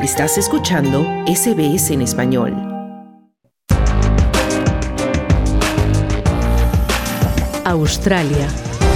Estás escuchando SBS en español. Australia.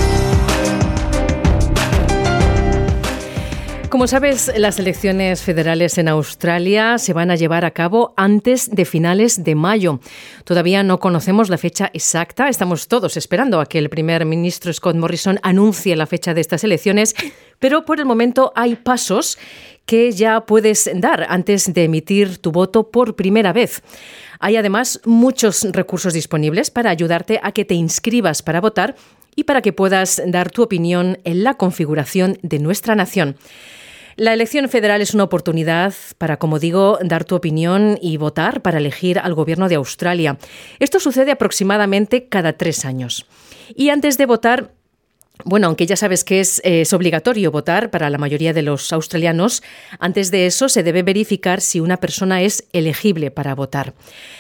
Como sabes, las elecciones federales en Australia se van a llevar a cabo antes de finales de mayo. Todavía no conocemos la fecha exacta. Estamos todos esperando a que el primer ministro Scott Morrison anuncie la fecha de estas elecciones, pero por el momento hay pasos que ya puedes dar antes de emitir tu voto por primera vez. Hay además muchos recursos disponibles para ayudarte a que te inscribas para votar y para que puedas dar tu opinión en la configuración de nuestra nación. La elección federal es una oportunidad para, como digo, dar tu opinión y votar para elegir al gobierno de Australia. Esto sucede aproximadamente cada 3 años. Y antes de votar, aunque ya sabes que es obligatorio votar para la mayoría de los australianos, antes de eso se debe verificar si una persona es elegible para votar.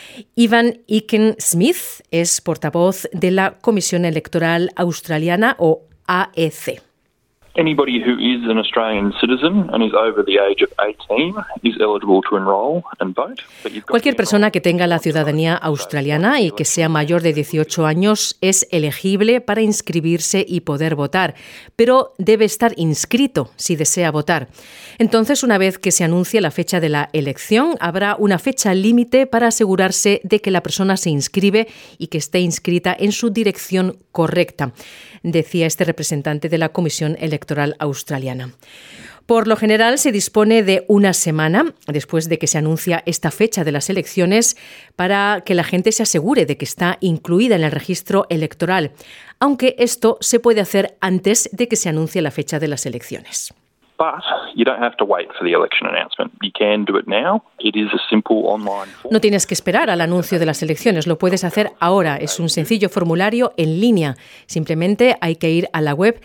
Ivan Eichen-Smith es portavoz de la Comisión Electoral Australiana o AEC. Anybody who is an Australian citizen and is over the age of 18 is eligible to enroll and vote. Cualquier persona que tenga la ciudadanía australiana y que sea mayor de 18 años es elegible para inscribirse y poder votar, pero debe estar inscrito si desea votar. Entonces, una vez que se anuncie la fecha de la elección, habrá una fecha límite para asegurarse de que la persona se inscribe y que esté inscrita en su dirección correcta, decía este representante de la Comisión Electoral Australiana. Por lo general, se dispone de una semana después de que se anuncia esta fecha de las elecciones para que la gente se asegure de que está incluida en el registro electoral, aunque esto se puede hacer antes de que se anuncie la fecha de las elecciones. But you don't have to wait for the election announcement. You can do it now. It is a simple online form. No tienes que esperar al anuncio de las elecciones, lo puedes hacer ahora. Es un sencillo formulario en línea. Simplemente hay que ir a la web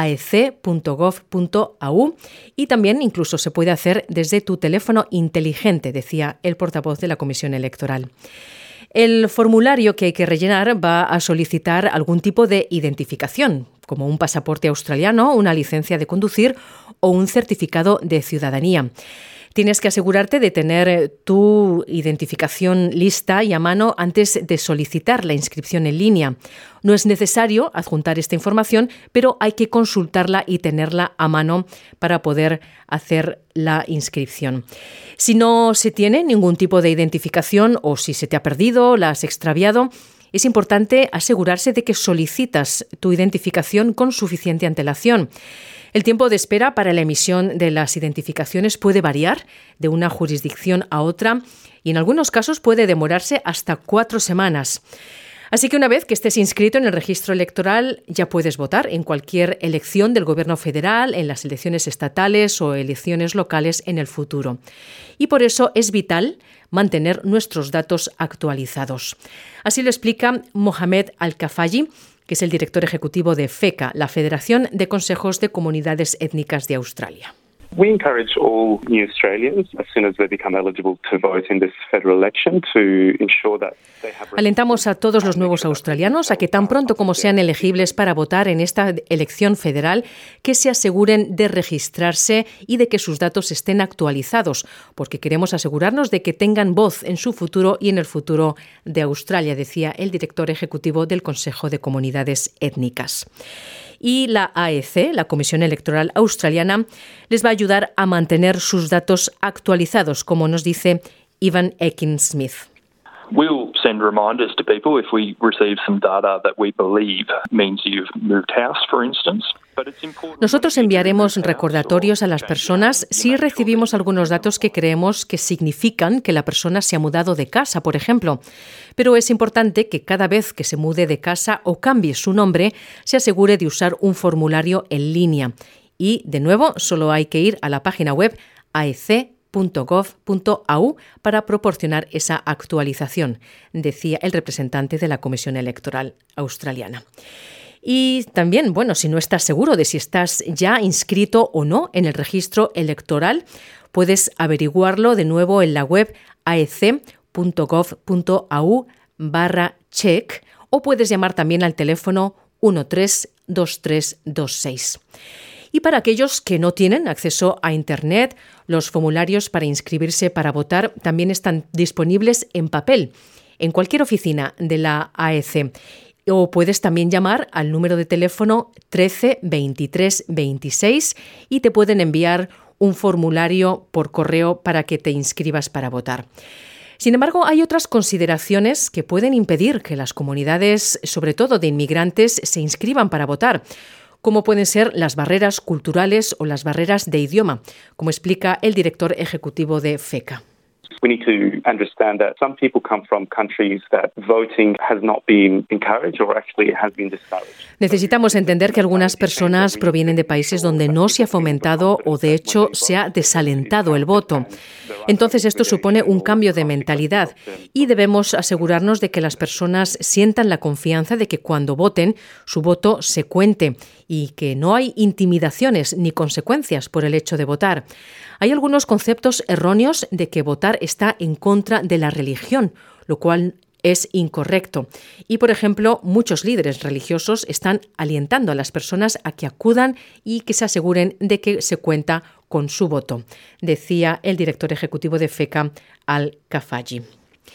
aec.gov.au y también incluso se puede hacer desde tu teléfono inteligente, decía el portavoz de la Comisión Electoral. El formulario que hay que rellenar va a solicitar algún tipo de identificación, como un pasaporte australiano, una licencia de conducir o un certificado de ciudadanía. Tienes que asegurarte de tener tu identificación lista y a mano antes de solicitar la inscripción en línea. No es necesario adjuntar esta información, pero hay que consultarla y tenerla a mano para poder hacer la inscripción. Si no se tiene ningún tipo de identificación o si se te ha perdido, la has extraviado, es importante asegurarse de que solicitas tu identificación con suficiente antelación. El tiempo de espera para la emisión de las identificaciones puede variar de una jurisdicción a otra y en algunos casos puede demorarse hasta 4 semanas. Así que una vez que estés inscrito en el registro electoral, ya puedes votar en cualquier elección del gobierno federal, en las elecciones estatales o elecciones locales en el futuro. Y por eso es vital mantener nuestros datos actualizados. Así lo explica Mohamed Al-Kafayi, que es el director ejecutivo de FECA, la Federación de Consejos de Comunidades Étnicas de Australia. We encourage all new Australians, as soon as they become eligible to vote in this federal election, to ensure that they have... Alentamos a todos los nuevos australianos a que tan pronto como sean elegibles para votar en esta elección federal, que se aseguren de registrarse y de que sus datos estén actualizados, porque queremos asegurarnos de que tengan voz en su futuro y en el futuro de Australia, decía el director ejecutivo del Consejo de Comunidades Étnicas. Y la AEC, la Comisión Electoral Australiana, les va a ayudar a mantener sus datos actualizados, como nos dice Ivan Eichen-Smith. We'll send reminders to people if we receive some data that we believe means you've moved house, for instance. Nosotros enviaremos recordatorios a las personas si recibimos algunos datos que creemos que significan que la persona se ha mudado de casa, por ejemplo. Pero es importante que cada vez que se mude de casa o cambie su nombre, se asegure de usar un formulario en línea. Y, de nuevo, solo hay que ir a la página web aec.gov.au para proporcionar esa actualización, decía el representante de la Comisión Electoral Australiana. Y también, si no estás seguro de si estás ya inscrito o no en el registro electoral, puedes averiguarlo de nuevo en la web aec.gov.au/check o puedes llamar también al teléfono 132326. Y para aquellos que no tienen acceso a Internet, los formularios para inscribirse para votar también están disponibles en papel en cualquier oficina de la AEC. O puedes también llamar al número de teléfono 13 23 26 y te pueden enviar un formulario por correo para que te inscribas para votar. Sin embargo, hay otras consideraciones que pueden impedir que las comunidades, sobre todo de inmigrantes, se inscriban para votar, como pueden ser las barreras culturales o las barreras de idioma, como explica el director ejecutivo de FECA. We need to understand that some people come from countries that voting has not been encouraged or actually it has been discouraged. Necesitamos entender que algunas personas provienen de países donde no se ha fomentado o de hecho se ha desalentado el voto. Entonces esto supone un cambio de mentalidad y debemos asegurarnos de que las personas sientan la confianza de que cuando voten su voto se cuente y que no hay intimidaciones ni consecuencias por el hecho de votar. Hay algunos conceptos erróneos de que votar está en contra de la religión, lo cual es incorrecto. Y, por ejemplo, muchos líderes religiosos están alientando a las personas a que acudan y que se aseguren de que se cuenta con su voto, decía el director ejecutivo de FECA, Al-Kafaji.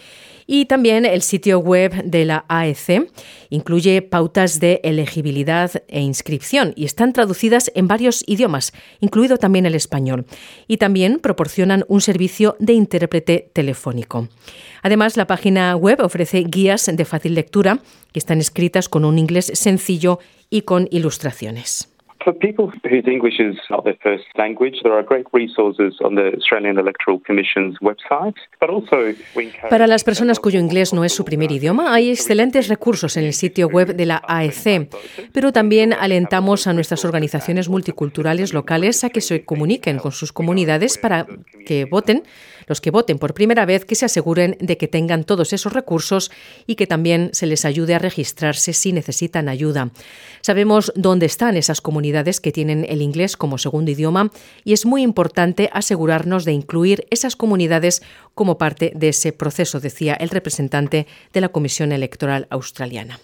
Y también el sitio web de la AEC incluye pautas de elegibilidad e inscripción y están traducidas en varios idiomas, incluido también el español. Y también proporcionan un servicio de intérprete telefónico. Además, la página web ofrece guías de fácil lectura que están escritas con un inglés sencillo y con ilustraciones. For people whose English is not their first language, there are great resources on the Australian Electoral Commission's website. But also Para las personas cuyo inglés no es su primer idioma, hay excelentes recursos en el sitio web de la AEC, pero también alentamos a nuestras organizaciones multiculturales locales a que se comuniquen con sus comunidades para que voten. Los que voten por primera vez, que se aseguren de que tengan todos esos recursos y que también se les ayude a registrarse si necesitan ayuda. Sabemos dónde están esas comunidades que tienen el inglés como segundo idioma y es muy importante asegurarnos de incluir esas comunidades como parte de ese proceso, decía el representante de la Comisión Electoral Australiana.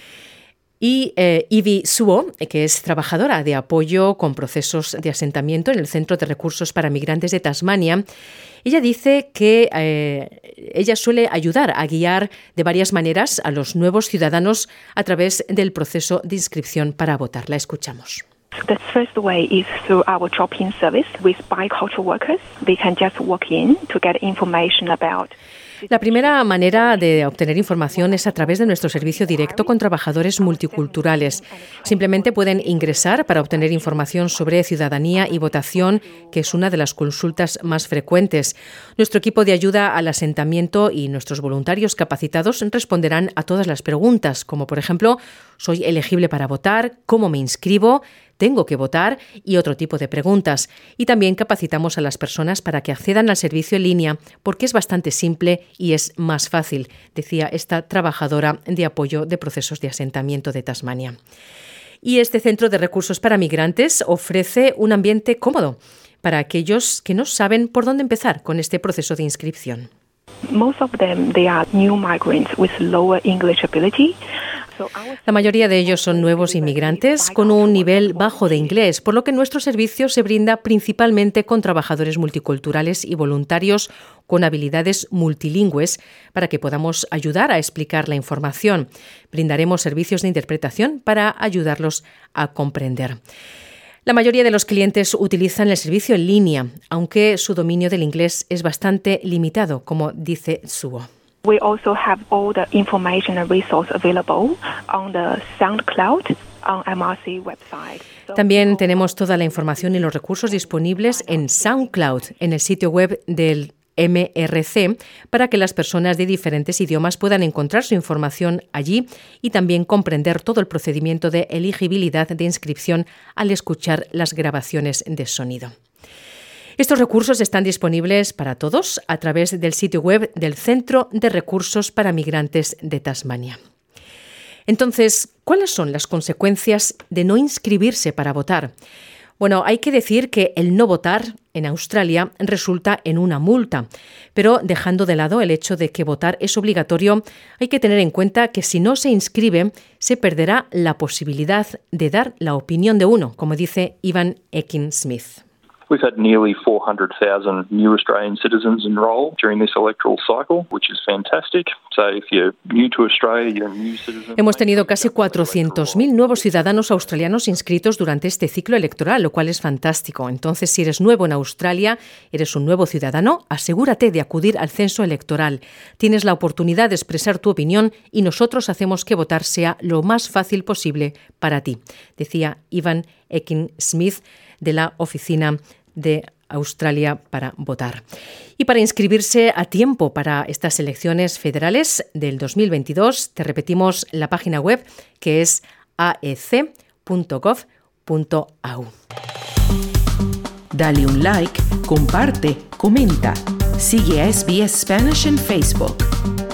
Y Ivy Suo, que es trabajadora de apoyo con procesos de asentamiento en el Centro de Recursos para Migrantes de Tasmania, ella dice que ella suele ayudar a guiar de varias maneras a los nuevos ciudadanos a través del proceso de inscripción para votar. La escuchamos. The first way is through our drop-in service with bicultural workers. They can just walk in to get information about. La primera manera de obtener información es a través de nuestro servicio directo con trabajadores multiculturales. Simplemente pueden ingresar para obtener información sobre ciudadanía y votación, que es una de las consultas más frecuentes. Nuestro equipo de ayuda al asentamiento y nuestros voluntarios capacitados responderán a todas las preguntas, como por ejemplo, ¿soy elegible para votar? ¿Cómo me inscribo? ¿Tengo que votar? Y otro tipo de preguntas. Y también capacitamos a las personas para que accedan al servicio en línea, porque es bastante simple y es más fácil, decía esta trabajadora de apoyo de procesos de asentamiento de Tasmania. Y este Centro de Recursos para Migrantes ofrece un ambiente cómodo para aquellos que no saben por dónde empezar con este proceso de inscripción. Most of them, they are new migrants with lower English ability. La mayoría de ellos son nuevos inmigrantes con un nivel bajo de inglés, por lo que nuestro servicio se brinda principalmente con trabajadores multiculturales y voluntarios con habilidades multilingües para que podamos ayudar a explicar la información. Brindaremos servicios de interpretación para ayudarlos a comprender. La mayoría de los clientes utilizan el servicio en línea, aunque su dominio del inglés es bastante limitado, como dice Suo. We also have all the information and resource available on the SoundCloud on MRC website. También tenemos toda la información y los recursos disponibles en SoundCloud, en el sitio web del MRC, para que las personas de diferentes idiomas puedan encontrar su información allí y también comprender todo el procedimiento de elegibilidad de inscripción al escuchar las grabaciones de sonido. Estos recursos están disponibles para todos a través del sitio web del Centro de Recursos para Migrantes de Tasmania. Entonces, ¿cuáles son las consecuencias de no inscribirse para votar? Bueno, hay que decir que el no votar en Australia resulta en una multa. Pero dejando de lado el hecho de que votar es obligatorio, hay que tener en cuenta que si no se inscribe, se perderá la posibilidad de dar la opinión de uno, como dice Ivan Ekin-Smith. We've had nearly 400,000 new Australian citizens enrol during this electoral cycle, which is fantastic. So if you're new to Australia, you're a new citizen. Hemos tenido casi 400.000 nuevos ciudadanos australianos inscritos durante este ciclo electoral, lo cual es fantástico. Entonces, si eres nuevo en Australia, eres un nuevo ciudadano, asegúrate de acudir al censo electoral. Tienes la oportunidad de expresar tu opinión y nosotros hacemos que votar sea lo más fácil posible para ti, decía Ivan Ekin-Smith de la Oficina de Australia para votar. Y para inscribirse a tiempo para estas elecciones federales del 2022, te repetimos la página web que es aec.gov.au. Dale un like, comparte, comenta. Sigue a SBS Spanish en Facebook.